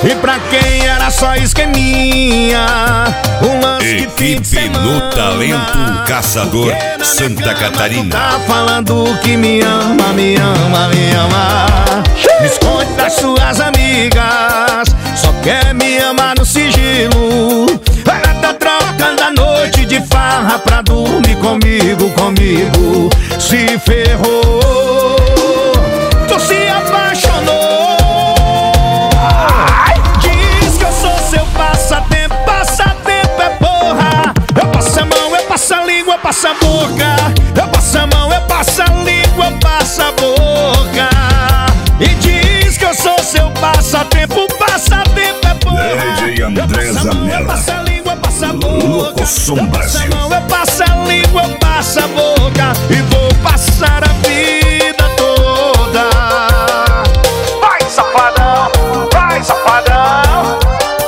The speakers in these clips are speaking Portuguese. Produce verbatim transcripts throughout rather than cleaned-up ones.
E pra quem era só esqueminha, um lance de fim de semana. Equipe no Talento Caçador Santa Catarina. Tá falando que me ama, me ama, me ama. Me esconde das suas amigas, só quer me amar no sigilo. Ela tá trocando a noite de farra pra dormir comigo, comigo. Se ferrou, tu se apaixonou. Diz que eu sou seu passatempo, passatempo é porra. Eu passo a mão, eu passo a língua, eu passo a boca. Eu passo a mão, eu passo a língua, eu passo a boca. E diz que eu sou seu passatempo, passatempo é porra. D J André Zanella, eu passo a língua, eu passo a boca. Louco Som Brasil. Eu passo a língua, eu passo a boca. E vou passar a vida toda. Vai, safadão, vai, safadão.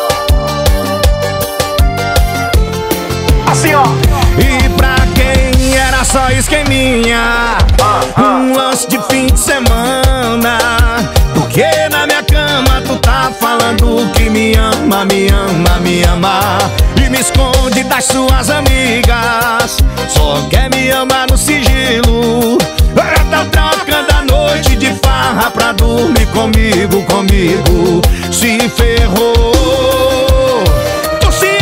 Assim, ó. E pra quem era só esqueminha, um lance de fim de semana. Porque na minha cama tu tá falando que me ama, me ama, me ama. E me esconde das suas amigas, só quer me amar no sigilo. Ela tá trocando a noite de farra pra dormir comigo, comigo. Se ferrou, tu se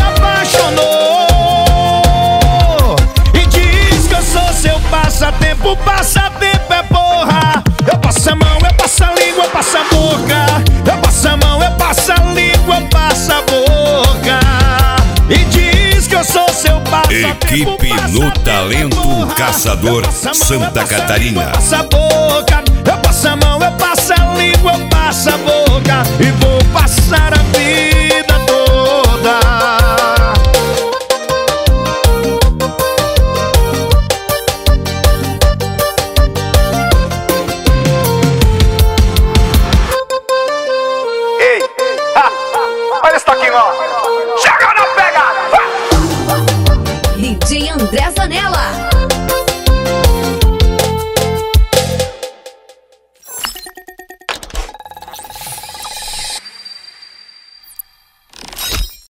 apaixonou. E diz que eu sou seu passatempo, passatempo é porra. Eu passo a mão, eu passo a língua, eu passo a boca. Eu passo a mão, eu passo a língua, eu passo a boca. E diz que eu sou seu passatempo. Equipe no Talento Caçador Santa Catarina. Eu passo a boca, eu passo a mão, eu passo a língua, eu passo a boca. E vou passar a vida toda. Ei, ha, olha esse toquinho, ó. Chega na pegada, vai! D J André Zanella.